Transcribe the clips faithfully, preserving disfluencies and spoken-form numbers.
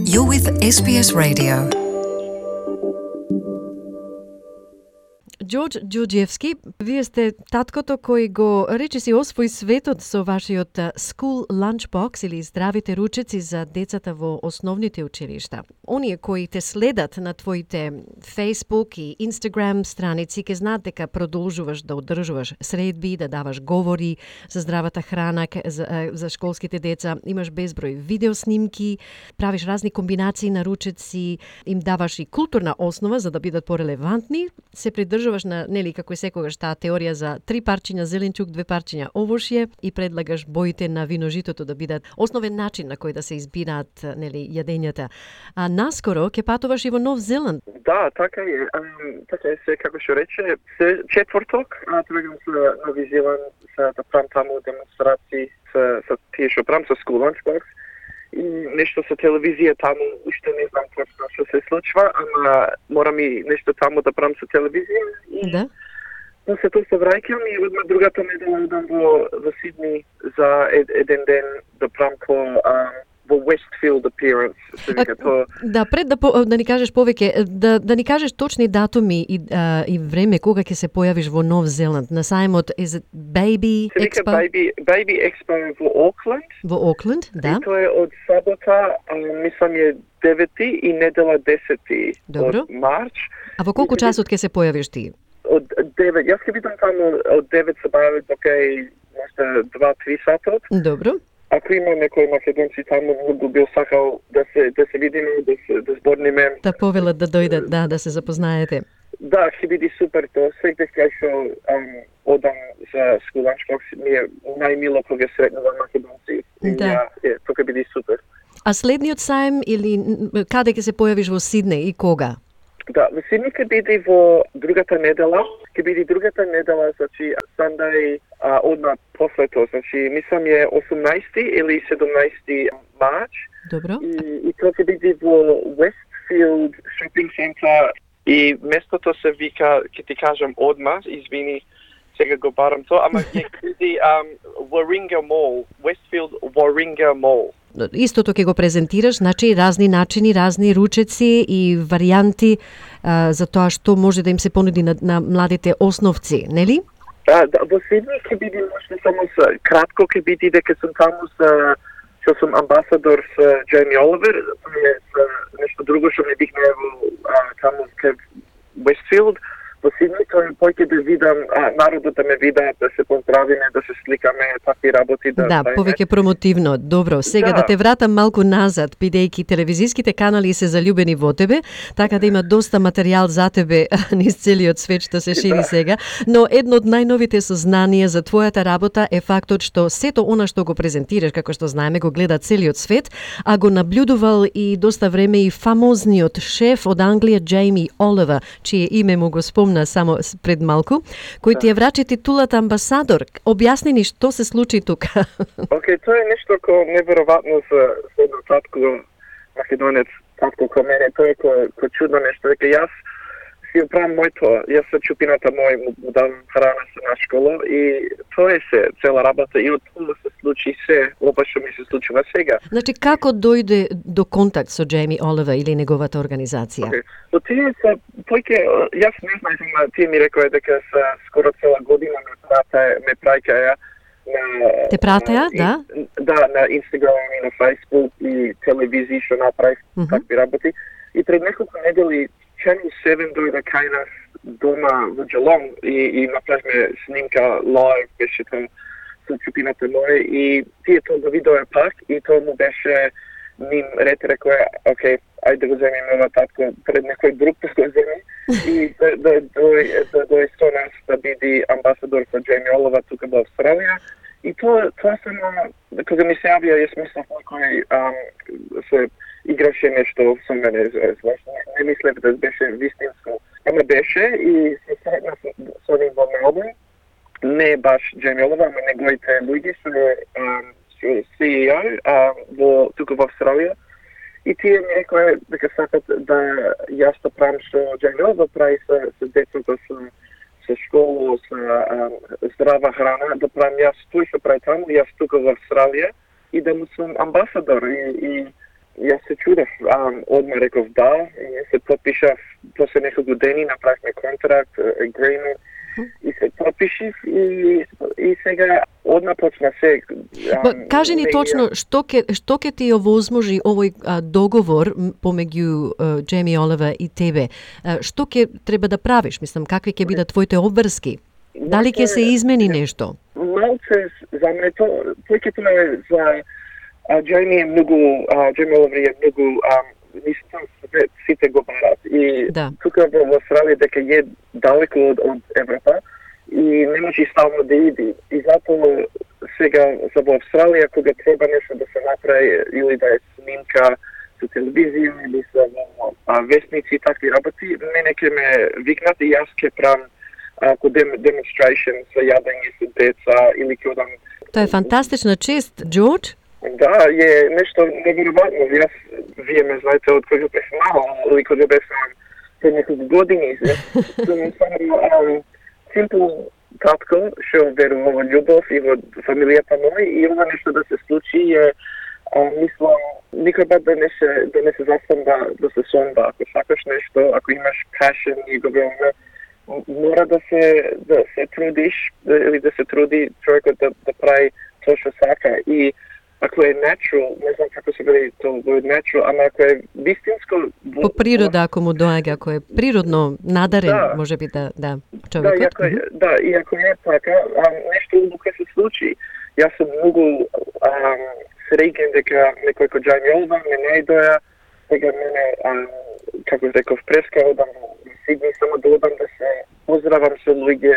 You're with Ес Би Ес Radio. Ѓорѓ Ѓурѓевски, вие сте таткото кој го речиси освои светот со вашиот School Lunchbox или здравите ручеци за децата во основните училишта. Оние кои те следат на твоите Facebook и Instagram страници ке знаат дека продолжуваш да одржуваш средби, да даваш говори за здравата храна за, за школските деца, имаш безброј видеоснимки, правиш разни комбинации на ручеци, им даваш и културна основа за да бидат порелевантни, се придржуваш на, нели, како и секогаш таа теорија за три парчиња зеленчук, две парчиња овошје и предлагаш боите на виножитото да бидат основен начин на кој да се избираат, нели, јадењата. А наскоро ќе патуваш и во Нов Зеланд. Да, така е. Um, така е се, како што рече, се четврток, а тргам за Нови Зеланд, за да правам таму демонстрации со, со тие што правам со School Lunchbox. И нешто со телевизија таму, уште не знам точно што се случва, ама морам и нешто таму да правам со телевизија. И да. После тоа се враќам и одма другата недела идам во, во Сидни за ед, еден ден да правам по um, во Westfield Appearance. Вика, то... Да, пред да, по, да ни кажеш повеќе, да, да ни кажеш точни датуми и, а, и време кога ќе се појавиш во Нов Зеланд на сајмот is it Baby се вика Expo? Baby, Baby Expo во Окленд. Во Окленд, да. И тоа е од сабота, а, мислам е девети и недела десети Добро. од Марч. А во колку часот ќе се појавиш ти? Од девет, јас ќе бидам таму од девет се бавам до кај можда два-три сатот. Добро. Ако има некој македонци таму, многу бил сакал да се да се видиме, да се да зборниме. Да повелат да дојдат, да, да се запознаете. Да, ќе биде супер тоа. Секогаш кај што одам за School Lunchbox ми е најмило кога сретнувам македонци. Да. Е, тоа ќе биде супер. А следниот сајм или каде ќе се појавиш во Сиднеј и кога? Да, во Сиднеј ќе биде во другата недела. Ќе биде другата недела, значи Sunday, а, одма после тоа, значи мислам е осумнаесети или седумнаесети Марч. Добро. И, и тоа ќе биде во Westfield Shopping Center и местото се вика, ќе ти кажам одма, извини, сега го барам тоа, ама ќе биде um, Warringah Mall, Westfield Warringah Mall. Истото ќе го презентираш, значи разни начини, разни ручеци и варијанти а, за тоа што може да им се понуди на, на младите основци, нели? А, да, во Сиднеј ќе биде можда само со кратко ќе биде дека сум таму со што сум амбасадор со Джейми Оливер, тоа е нешто друго што не бих најавил таму кај Westfield. Во Сиднеј тој поќе да видам, а, народот да ме видат, да се поздравиме, да се сликаме, такви работи да. Да, повеќе промотивно. Добро, сега да. да те вратам малку назад, бидејќи телевизиските канали се заљубени во тебе, така да има доста материјал за тебе низ целиот свет што се шири да. сега, но едно од најновите сознанија за твојата работа е фактот што сето она што го презентираш, како што знаеме, го гледа целиот свет, а го наблюдувал и доста време и фамозниот шеф од Англија Джейми Оливер, чие име му го спомнав на само пред малку, кој да. ти ја врачи титулата амбасадор. Објасни ни што се случи тука. Океј, okay, тоа е нешто кој неверојатно за едно татко македонец, татко кој мене, тоа е кој, кој чудно нешто. Дека јас си оправам моето, јас со чупината мој му давам храна со на школа и тоа е се, цела работа и од тоа се случи се, ова што ми се случува сега. Значи, како дојде до контакт со Джейми Оливер или неговата организација? Okay. So, тие се, појке, јас не знајам, тие ми рекоа дека се скоро цела година ме пратаја, ме праќаја на... Те пратаја, да? Да, на Instagram и на Facebook и телевизија што направив mm -hmm. такви работи. И пред неколку недели Channel седум дојде кај нас дома во Geelong и, и направивме снимка лайв, беше тоа со чупината моја и тие тоа го видоа пак и тоа му беше ним ред рекоа, окей, ајде да го земим ова татко пред некој друг да го земи и да, да, дој, да дој со нас да биде амбасадор со Джейми Оливер тука во Австралија. И тоа, тоа само, кога ми се јавија, јас мислев некој се играше нешто со мене, знаеш, не, не мислев да беше вистинско. Ама беше и се сретнав со ним во Мелбурн, не баш Джейми Оливер, ама неговите луѓе што е Си И О а, во тука во Австралија. И тие ми рекоа дека сакат да јас да правам што Джейми Оливер прави со, со децата, со, со школа, со а, здрава храна, да правам јас тој што прави таму, јас тука во Австралија и да му сум амбасадор. И, и Јас се чудев, um, одма реков да, и се подпишав, после неколку дени направивме контракт, agreement, и се подпишив и, и сега одма почна се. Ба, кажи ни точно што ќе што ќе ти овозможи овој а, договор помеѓу а, Джейми Оливер и тебе. А, што ќе треба да правиш? Мислам, какви ќе бидат твоите обврски? Дали ќе се измени нешто? Малце за мене то, поиќето е за Джейми е многу, Джейми Оливер е многу, мислам, сите го барат. И да. тука во Австралија дека е далеко од, од Европа и не може стално да иди. И затоа сега за во Австралија кога треба нешто да се направи или да е снимка за телевизија или за вестници и такви работи, мене ќе ме викнат и јас ќе правам ако дем, demonstration за јадење со деца или ќе одам. Тоа е фантастична чест, Џорџ. Да, е нешто неверојатно. Јас, вие ме знаете од кога бев мал, или кога бев пред неколку години. Сум само симпл татко, што верува во љубов и во фамилијата моја, и ова нешто да се случи е, мислам, никој пат да не се, да не се заспам да, да се сонва. Ако сакаш нешто, ако имаш passion и го веламе, мора да се, да се трудиш, или да се труди човекот да, да прави тоа што сака. И ако е natural, не знам како се вели тоа word natural, ама ако е вистинско... По природа, ако му доаѓа, ако е природно надарен, да. може би да, да, човекот. Да, и ако, е, да, и ако е така, а, нешто ќе се случи. Јас сум многу среќен дека некој кој Джейми Оливер ме најдоја, сега мене, како реков, преска одам во Сидни, само да одам да се поздравам со луѓе,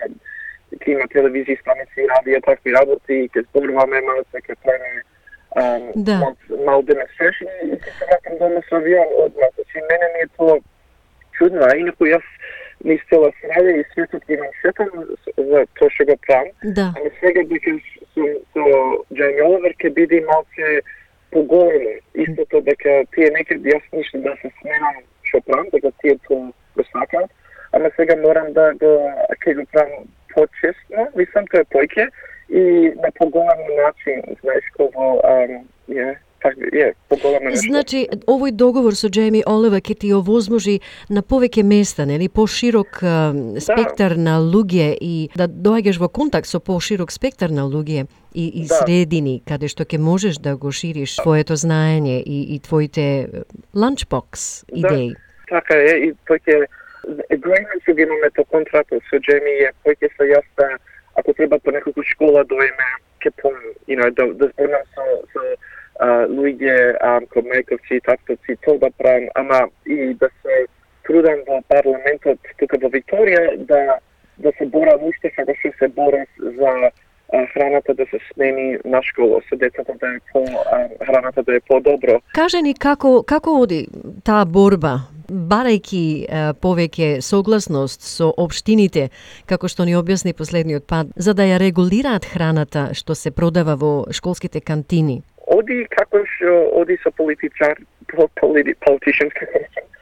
ќе има телевизија, станици, радио, такви работи, ќе зборуваме малце, ќе правиме да. мал, мал демонстрација и ќе се вратам дома со авион одма. Значи, мене ми е тоа чудно, а инаку јас низ цела Австралија и светот ги имам сетен за тоа што го правам. Да. Ама сега дека сум со Джейми Оливер ќе биде малце поголемо. Истото дека тие некаде јас ништо да се сменам што правам, дека тие тоа го сакаат, ама сега морам да го ќе го правам почестно, мислам тоа е појќе и на поголем начин, знаеш, кога е, така е, поголем начин. Значи, овој договор со Джейми Оливер ќе ти овозможи на повеќе места, нели, поширок а, спектар да. на луѓе и да доаѓаш во контакт со поширок спектар на луѓе и, и да. средини, каде што ќе можеш да го шириш твоето знаење и, и твоите lunchbox идеи. Да, така е, и тој ќе agreement што ги имаме то контракт со Джейми е појќе со јас да, ако треба по неколку школа дојме, ќе помнам, you know, да, да зборнам со, со uh, луѓе, um, ко мајковци, татковци, тоа да правам, ама и да се трудам во парламентот тука во Викторија, да, да се борам уште како што се борам за храната да се смени на школа, со децата да е по храната да е подобро. Каже ни како како оди таа борба, барајќи е, повеќе согласност со општините, како што ни објасни последниот пат, за да ја регулираат храната што се продава во школските кантини? Оди како што оди со политичар, полити, politicians, како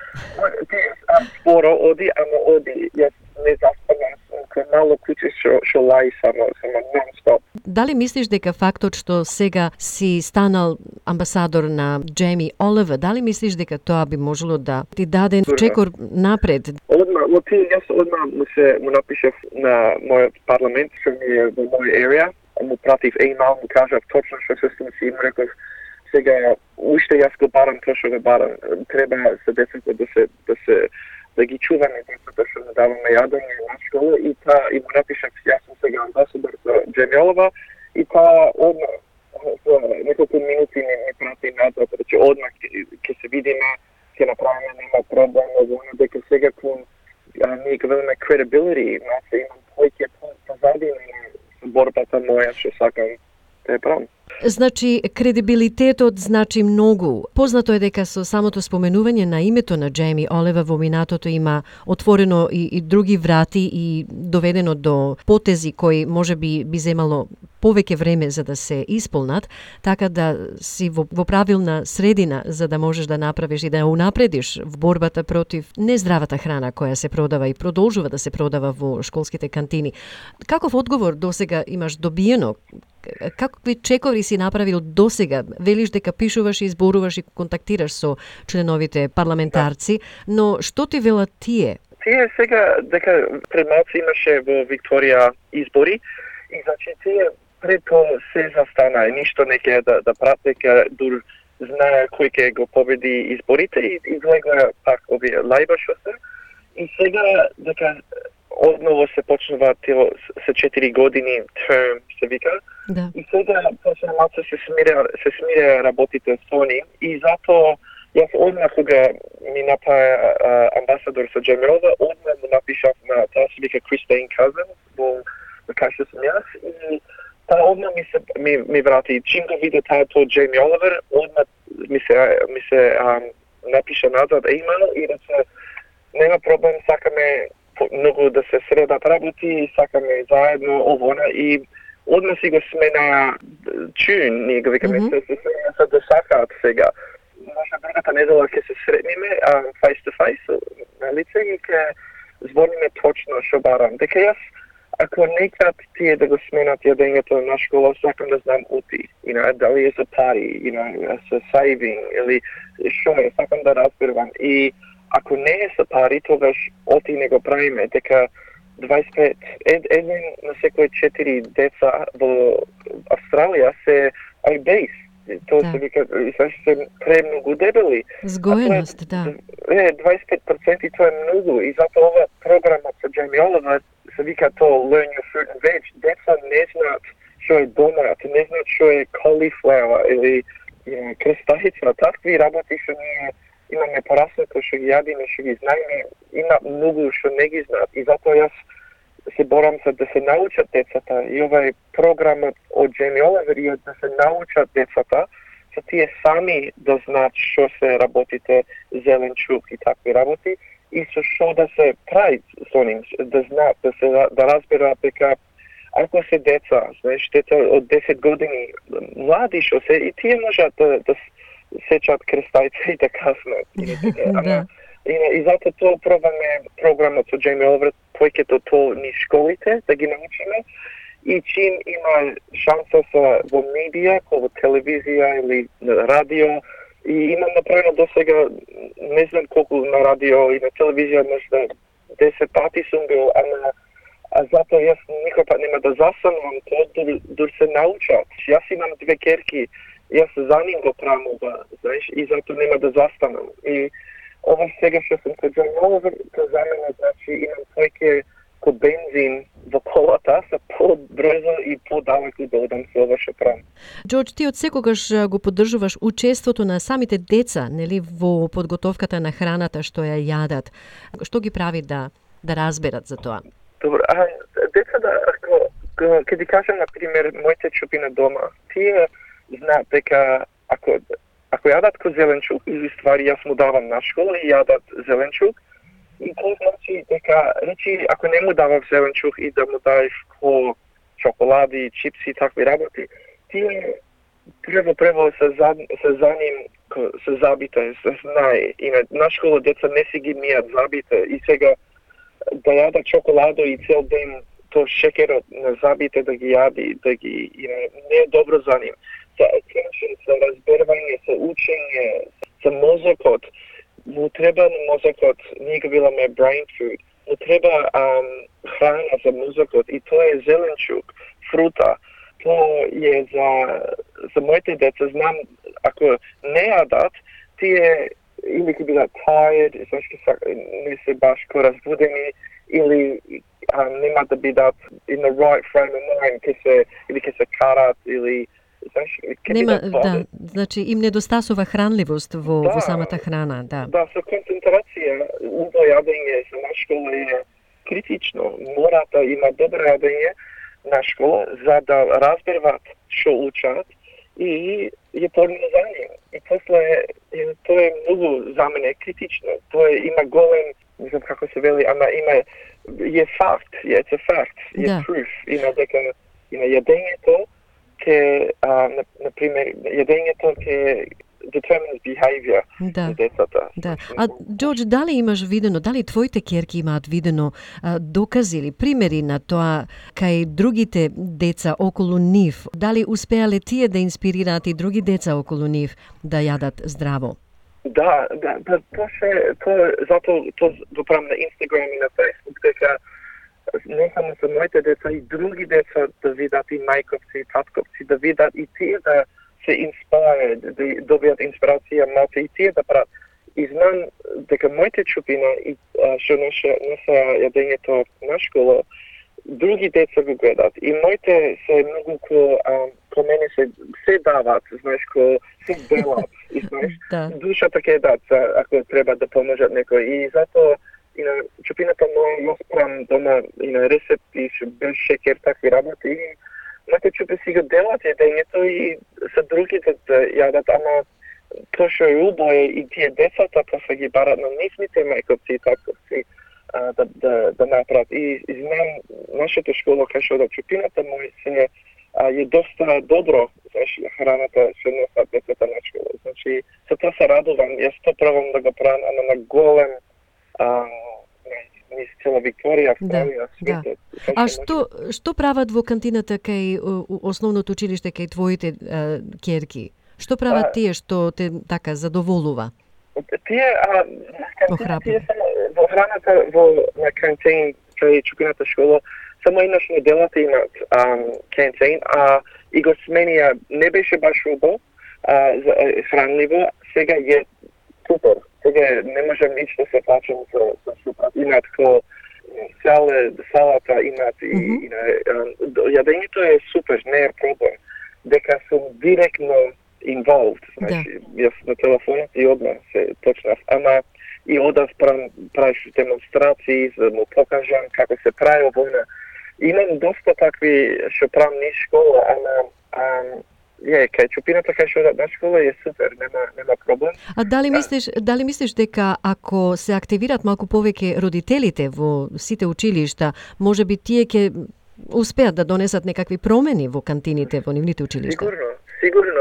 споро оди, ама оди, јас не заспавам, мало куќе што, што лаи само, само non-stop. Дали мислиш дека фактот што сега си станал амбасадор на Джейми Оливер, дали мислиш дека тоа би можело да ти даде чекор напред? Одма, во ти, јас одма му се му напишав на мојот парламент, што ми е во мој area, му пратив email, му кажав точно што се случи и му реков сега уште јас го барам тоа што го барам. Треба за децата да се да се да ги чуваме децата што му даваме јадење на школа и та и му напишав јас сум сега амбасадор за Джейми Оливер и та одма за неколку минути ми, ми прати назад, рече одма ќе се видиме, ќе направиме, нема проблем, но дека сега кон ние го велиме credibility, значи имам појќе позади на борбата моја што сакам да ја правам. Значи, кредибилитетот значи многу. Познато е дека со самото споменување на името на Джейми Оливер во минатото има отворено и, и други врати и доведено до потези кои може би би земало повеќе време за да се исполнат, така да си во, во правилна средина за да можеш да направиш и да унапредиш в борбата против нездравата храна која се продава и продолжува да се продава во школските кантини. Каков одговор досега имаш добиено? Какви чекови ли си направил досега? Велиш дека пишуваш и зборуваш и контактираш со членовите парламентарци, но што ти велат тие? Тие сега, дека пред малци имаше во Викторија избори, и значи тие пред тоа се застана и ништо не ќе да, да прат, дека дур знае кој ќе го победи изборите и излегла пак овие Лајба што се. И сега дека одново се почнува тие се четири години терм се вика. Да. И сега почна малце се смире се смире работите со нив и затоа јас одмah кога ми направи амбасадор со Джемилова, одмah му напишав на таа се вика Кристин Казен во кај што сум јас и таа одмah ми се ми, ми врати. Чим го виде таа тоа Джейми Оливер, одмah ми се ми се ам, напиша назад имейл и да се нема проблем, сакаме многу да се средат работи и сакаме заедно овона и одмah си го смена чун, ние го викаме mm-hmm. се се смена се да сакаат сега. Може другата недела ќе се сретниме um, face to face на лице и ќе збориме точно што барам. Дека јас ако некад тие да го сменат јадењето на школа, сакам да знам ути. You know, дали е за пари, you know, за saving или што е, сакам да разберам. И ако не е за пари, тогаш оти не го правиме. Дека дваесет и пет, ед, еден на секој четири деца во Австралија се obese. Тоа да. Се вика, значи се премногу дебели. Згоеност, да. Е, дваесет и пет проценти тоа е многу и затоа ова програмот со Джейми Оливер се вика тоа Learn Your Fruit and Veg. Деца не знаат што е домат, не знаат што е cauliflower или you know, крестарица. Такви работи што ние имаме пораснато, што ги јадиме, што ги знаеме, има многу што не ги знаат. И затоа јас се борам за да се научат децата и овај програмот од Джейми Оливер е да се научат децата за тие сами да знаат што се работите зеленчук и такви работи и со што да се прави со ним, да знаат, да се да разберат дека ако се деца, знаеш, деца од десет години, млади што се, и тие можат да, да сечат крестајца и да каснат. Да. И, и затоа тоа пробаме програмот со Джейми Оливер, повеќето тоа ни школите, да ги научиме. И чим има шанса со во медија, во телевизија или на радио, и имам направено до сега, не знам колку на радио и на телевизија, можда десет пати сум бил, ама а затоа јас никој пат нема да застанувам, тоа дур, дур се научат. Јас имам две керки, јас за ним го правам ова, знаеш, и затоа нема да застанам. И ова сега што сум со Джейми Оливер, тоа за мене значи имам повеќе ко бензин во колата, се по-брзо и по-далеко да одам со ова што правам. Џорџ, ти од секогаш го поддржуваш учеството на самите деца, нели, во подготовката на храната што ја јадат. Што ги прави да да разберат за тоа? Добро, а децата, ако ќе ти кажам на пример моите чупина дома, тие знаат дека ако ако јадат ко зеленчук, или ствари јас му давам на школа и јадат зеленчук, и тоа значи дека, речи, ако не му давам зеленчук и да му даеш ко чоколади, чипси и такви работи, тие прво прво се за, се за ним се забите, се знае. И на, на школа деца не си ги мијат забите и сега да јадат чоколадо и цел ден то шекерот на забите да ги јади, да ги, и не е добро за ним. За attention, за разбервање, за учење, за мозокот. Му треба на мозокот, ние го веламе brain food, му треба um, храна за мозокот и тоа е зеленчук, фрута. Тоа е за, за моите деца, знам, ако не јадат, тие или ќе бидат tired, зашто не се баш ко разбудени, или um, нема да бидат in the right frame of mind, ке се, или ќе се карат, или Нема, да, значи им недостасува хранливост во, да, во самата храна, да. Да, со концентрација, убаво јадење за на школа е критично. Мора да има добро јадење на школа за да разберат што учат и е порно за ним. И после тоа е многу за мене критично. Тоа има голем, не знам како се вели, ама има е факт, е it's a fact, е да. Proof. Има дека има јадењето ке, а, на, например, јадењето ќе determines behavior Да. на децата. Да. А, Джордж, дали имаш видено, дали твоите керки имаат видено а, докази или примери на тоа кај другите деца околу нив? Дали успеале тие да инспирираат и други деца околу нив да јадат здраво? Да, да, да, то се, то, зато то го правам на Инстаграм и на Фейсбук, дека не само за моите деца и други деца да видат и мајковци и татковци, да видат и тие да се инспирират, да добијат инспирација малце и тие да прават. И знам дека моите чупина и што ноше носа јадењето на школа, други деца го гледат. И моите се многу ко, ко мене се, се дават, знаеш, ко се делат, и знаеш, Да. душата ќе дат, ако треба да поможат некој. И затоа и на чупината моја јас правам дома и на рецепти, без шекер, такви работи. И моите чупи си го делат јадењето и за другите да јадат, ама тоа што е убаво е и тие децата после ги барат на нивните мајковци и татковци а, да, да, да направат. И, и знам, нашата школа, кај што да чупината мој се а, е доста добро, знаеш, храната се носат децата на школа. Значи, за тоа се радувам, јас то пробам да го правам, ама на голем а, низ цела Викторија, Австралија, Да, светот. А што што прават во кантината кај о, основното училиште кај твоите а, керки? Што прават А, тие што те така задоволува? Тие, а, Охрабрува. тие само во храната во на кантин кај чупината школа, само еднаш неделата имат а, кантин, а и го сменија, не беше баш убаво, а, за, е, хранливо, сега е супер. Сега не можем ниш да се плачем за, за супер. Имат ко сале, салата, имат и, Мгм. и на, јадењето е супер, не е проблем. Дека сум директно involved, значи, јас на телефонот и одмah се почнав, ама и одав правам, правиш демонстрации, за да му покажам како се прави овојна. Имам доста такви што правам низ школа, ама ам, е, кај чупината кај што одам на школа е супер, нема, нема проблем. А дали Да. мислиш, дали мислиш дека ако се активираат малку повеќе родителите во сите училишта, можеби тие ќе успеат да донесат некакви промени во кантините во нивните училишта? Сигурно, сигурно.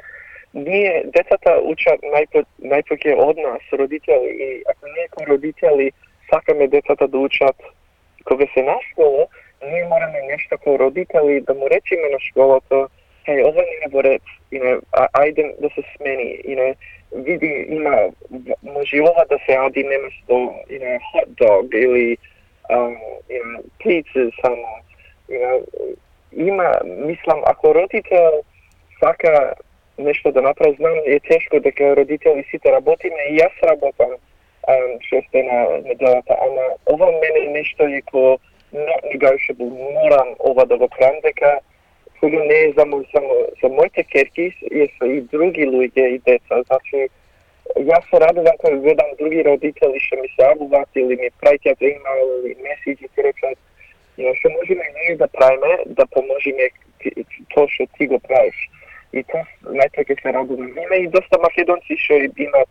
Ние, децата учат најпо, најпоќе од нас, родители, и ако ние како родители сакаме децата да учат кога се на школа, ние мораме нешто како родители да му речеме на школата, хеј, ова не е во ред, you know, а, ајде да се смени, you know, види, има, може ова да се ади неместо, you know, hot dog или um, you know, pizza само, you know, има, мислам, ако родител сака нешто да направи, знам е тешко дека родители сите работиме и јас работам um, шест дена неделата, ама ова мене нешто е ко not negotiable, морам ова да го правам, дека кога не е за, мој, само, за моите керки, е со и други луѓе и деца, значи јас се радувам кога гледам други родители што ми се јавуваат или ми праќаат имейл или меседжи и речат, што можеме ние да правиме, да поможиме тоа што ти го правиш. И тоа најпреќе се радувам. Има и доста македонци што имаат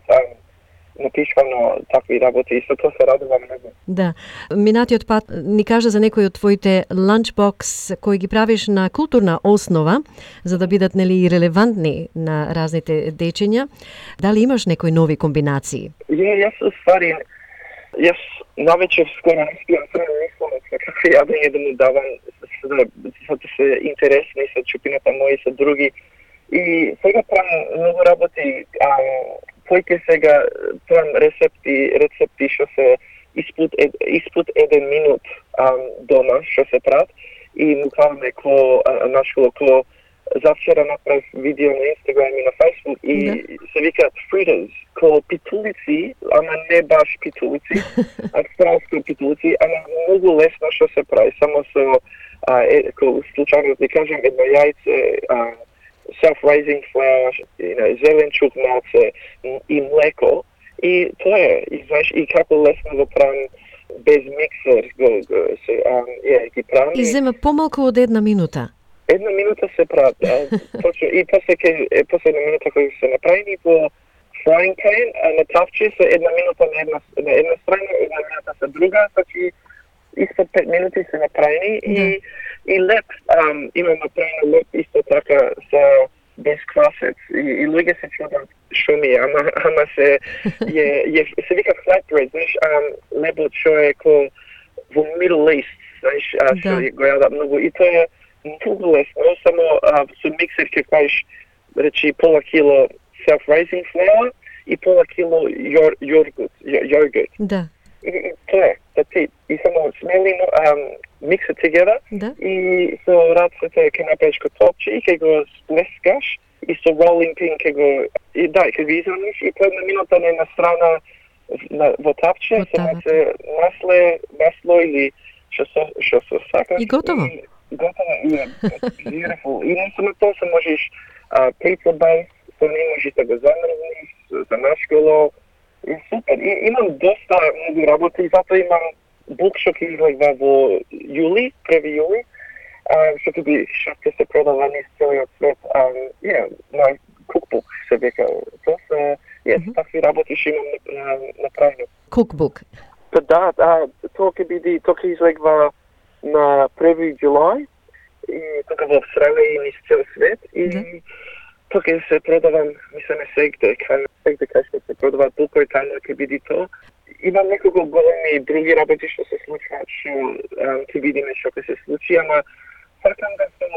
напишано такви работи и со тоа се радувам многу. Да. Минатиот пат ни кажа за некои од твоите ланчбокс кои ги правиш на културна основа, за да бидат нели и релевантни на разните дечиња. Дали имаш некои нови комбинации? Ја, јас уствари, јас навечер скоро не спијам, само мислам какви јадење да му давам, за да се интересни со чупината мои со други. И сега правам многу работи, а, појке сега правам рецепти, рецепти што се испод, ед, испод еден минут а, дома, што се прават, и му кажаме ко на школа, ко завчера направив видео на Инстаграм и на Фейсбук и Да. се викаат fritters, ко питулици, ама не баш питулици, австралски питулици, ама многу лесно што се прави, само со, а, е, ко случајно да кажам, едно јајце, а, self-raising flour, you know, зеленчук малце и млеко. И тоа е, и знаеш, и како лесно го правам без миксер, го, го се, um, yeah, ги правам. И зема помалку од една минута. Една минута се прават, точно, и после ке, е, после една минута кои се направени во frying pan, а на тавче со една минута на една, на една страна, една минута со друга, значи исто пет минути се направени Да. и и леп, um, имам направено леп исто така со без квасец. И, и луѓе се чудат шо ми е, ама, ама се, е, е, се вика flatbread, знаеш, лебо што е ко во Middle East, знаеш, а, што Да. го јадат многу. И тоа е многу лесно, само а, со миксер ќе кажеш, речи, пола кило self-raising flour и пола кило йор, йогурт, йогурт. Да, И, и тоа е, that's it. И само смелимо, um, mix it together, да. и со рацете ќе направиш ко топче и ќе го сплескаш и со rolling pin ќе го и да, ќе го израниш и по една минута на една страна на, во тапче, Во со тавата. маце масле, масло или што со што со сакаш. И готово. И готово и е beautiful. И не само тоа се можеш а, pizza base, со не можеш да го замрзнеш, за нашколо. И супер. И, имам доста многу работи, затоа имам бук што ќе излега во јули, први јули, а, што ќе би што ќе се продава низ целиот свет. А, yeah, my cookbook се века. Тоа се, yes, Мгм. такви работи што имам на- направено. Cookbook. Па да, а, тоа ќе биде, тоа ќе излегва на први џулај и тука во Австралија и низ цел свет и Да. тоа ќе се продавам, мислам сегде, кај сегде кај што се продава тука и тамо ќе биде тоа. Имам неколку големи други работи што се случуваат, што а, ќе видиме што ќе се случи, ама сакам да сум,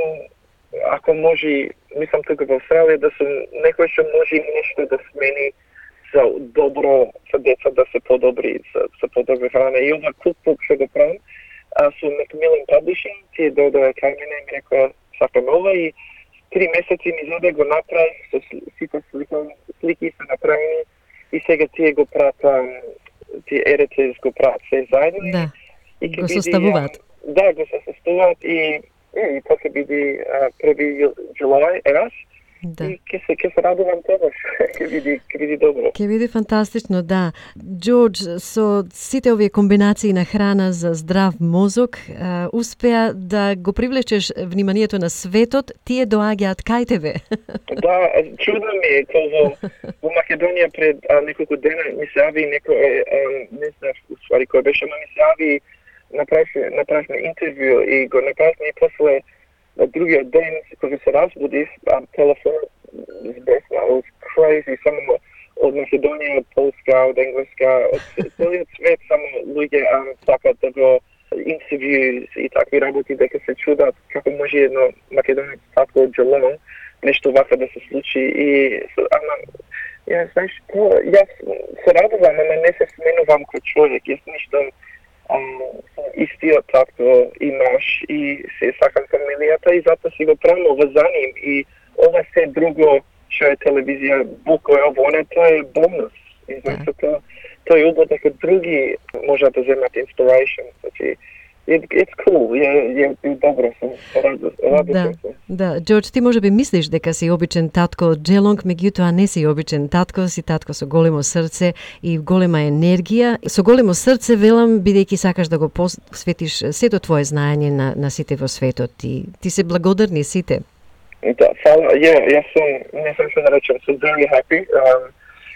ако може, мислам тука во Австралија, да сум некој што може нешто да смени за добро, за деца да се подобри, за, за подобри храна. И ова cookbook што го правам, а, со Macmillan Publishing, тие дојдоа кај мене и ми рекоа, сакам ова и три месеци ми заде го направив, со сли- сите слики, слики се направени и сега тие го прават, ам, тие editors го прават се заедно. Да. И ќе Го биде, составуваат. ам, Да, го се составуваат и, и, и тоа ќе биде а, први ју- џулај, ерас. Да. И ќе се, ќе се радувам тогаш. ќе биде, ќе биде добро. Ке биде фантастично, да. Џорџ, со сите овие комбинации на храна за здрав мозок, а, успеа да го привлечеш вниманието на светот, тие доаѓаат кај тебе. Да, чудно ми е, кога во, во Македонија пред а, неколку дена ми се јави некој, а, не знам уствари кој беше, ама ми се јави, направивме, направивме интервју и го направивме и после на другиот ден, кога се разбудив, а, телефонот збесна, it was crazy, само од Македонија, од Полска, од Енглеска, од целиот свет, само луѓе а, сакат да го интервју и такви работи, дека се чудат како може едно македонец татко од Geelong нешто вака да се случи и со- ама ја знаеш тоа јас се радувам, ама не се сменувам кој човек, јас нешто ам, сум истиот татко и наш и се сакам фамилијата и затоа си го правам ова за ним и ова се друго што е телевизија, буко е ово, не, тоа е бонус. И знаеш, тоа, тоа е убаво дека други можат да земат inspiration. Значи, it, it's cool, е, е, е добро сум, радо, радо Да, сум. да. Џорџ, ти може би мислиш дека си обичен татко од Джелонг, меѓутоа не си обичен татко, си татко со големо срце и голема енергија. Со големо срце велам, бидејќи сакаш да го посветиш сето твое знаење на, на сите во светот. И ти се благодарни сите. Да, фала, ја, јас сум, не знам што да речем, сум very happy. Um,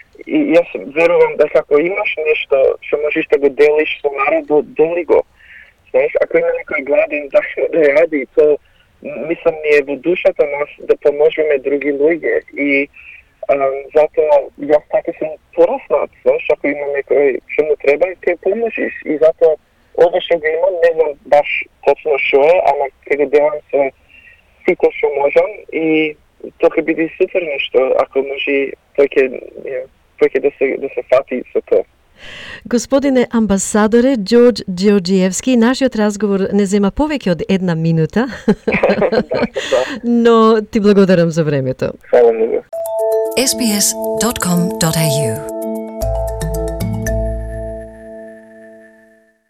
и јас верувам дека ако имаш нешто што можеш да го делиш со народот, дели го. Знаеш, ако има некој гладен, зашто да ради, то мислам ни е во душата нас да поможеме други луѓе и um, затоа јас така сум пораснат, знаеш, ако има некој што му треба, ќе поможиш и затоа ова што го имам, не знам баш точно што е, ама ќе го делам со сите што можам и тоа ќе биде супер нешто, ако може тој ќе ја, тој ќе да се да се фати со тоа. Господине амбасадоре Џорџ Ѓорѓиевски, нашиот разговор не зема повеќе од една минута, да, да. но ти благодарам за времето. Фала многу. ес би ес dot com dot a u